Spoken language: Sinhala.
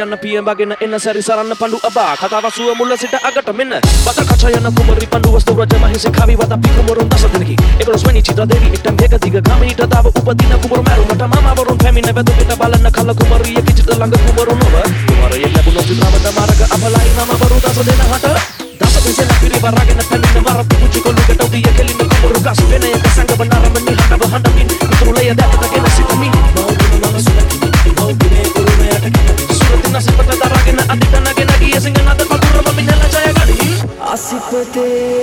යන පියඹගෙන එන සැරිසරන්න පඬු අබා කතාව සුව මුල සිට අගට මෙන්න බත කච යන කුමරි පඬු වස්තු රජ මහිසේ කවි වත පිකුමරුන් දසදෙනකි 11 වෙනි චිත්‍ර දෙවි එක්ටම් දෙක දිග ගමීට තාව උපදින කුමරු මරුමට මම වරුන් පැමිණ වැදු පිට බලන්න කල කුමරිය කිචිත ළඟ කුමරු නොව කුමරිය ලැබුණු චිත්‍රවද මාර්ග අපලයි මම වරු දස දෙන හට දස දෙසෙන පිරිවරගෙන පැමිණ වර පුචි කොල්ලකට උදිය කෙලින කුමරු ගස් වෙන එක සංග බනරමනි හඬව හඬමින් උතුරුලය දැතගෙන සිටමින් මම සුලකිනි මෝගිනේ කුරුමයට Nasipata daragena adita nagena giya singa nada pakurra minela jaya gadi asipate